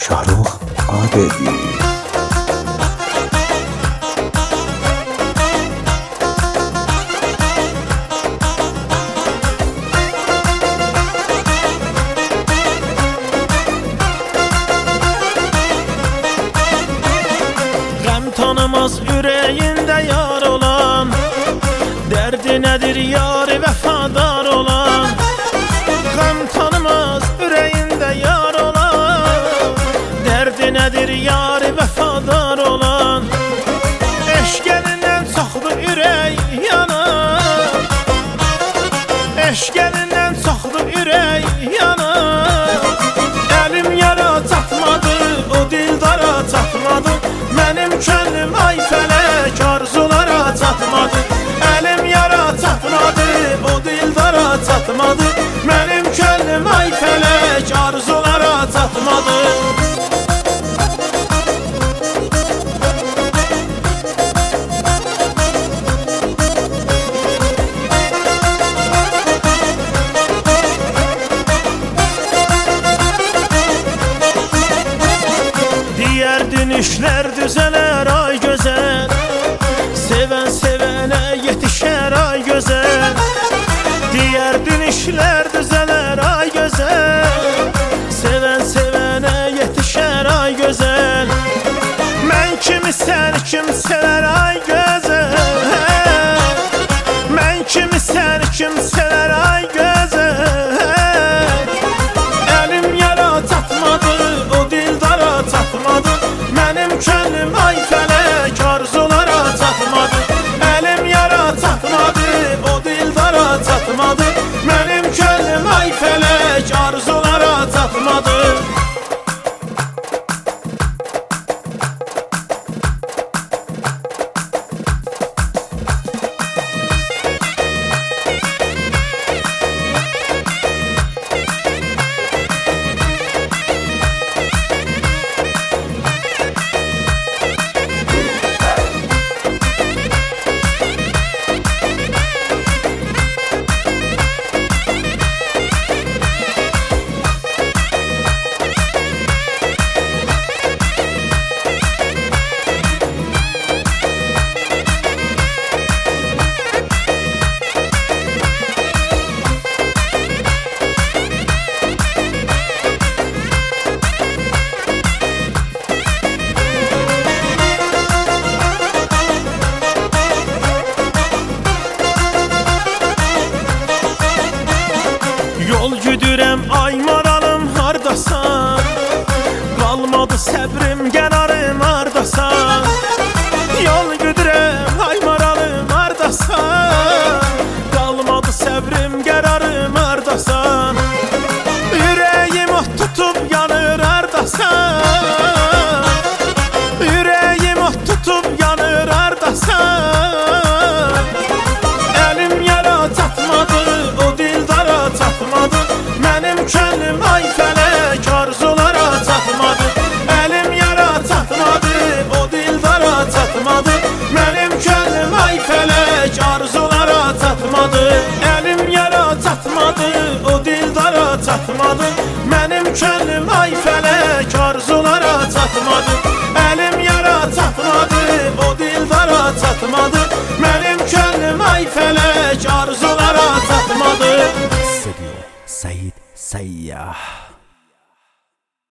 Şahrukh Abedi. Tanımaz yüreğinde yar olan, derdi nedir yar vefadar olan. Gam tanımaz yüreğinde yar olan, derdi nedir yar vefadar olan. Eşk elinden çoxdur ürək yanar, eşk elinden çoxdur ürək yanar. Elim yara çatmadı, o dildara çatmadı. Mənim könlüm ay fələk arzulara çatmadı. Əlim yara çatmadı, o dildara çatmadı. Mənim könlüm ay fələk arzulara çatmadı. Diyerdin işler düzeler ay güzel, seven sevene yetişer ay güzel. Diyerdin işler düzeler ay güzel, seven sevene yetişer ay güzel. Mən kimi sen kim sever ay güzel, mən kimi sen kim sever ay güzel. Elim yara çatmadı, o dildara çatmadı. Mənim könlüm ay fələk arzulara çatmadı. Əlim yara çatmadı, o dildara çatmadı. Mənim könlüm ay fələk arzulara çatmadı. Yol güdürəm ay maralım hardasan, qalmadı səbrim qərarım hardasan. Yol güdürəm ay maralım hardasan, qalmadı səbrim qərarım hardasan. Ürəyim ot tutub yanır hardasan, ürəyim ot tutub yanır hardasan. Əlim yara çatmadı, o dildara çatmadı. Mənim könlüm ay fələk arzulara çatmadı. Əlim yara çatmadı, o dildara çatmadı. Mənim könlüm ay fələk arzulara çatmadı. Əlim yara çatmadı, o dildara çatmadı. Mənim könlüm ay fələk arzulara çatmadı. Əlim yara çatmadı, o dildara çatmadı. Mənim könlüm ay fələk arzulara çatmadı. Studio Said Sayyah.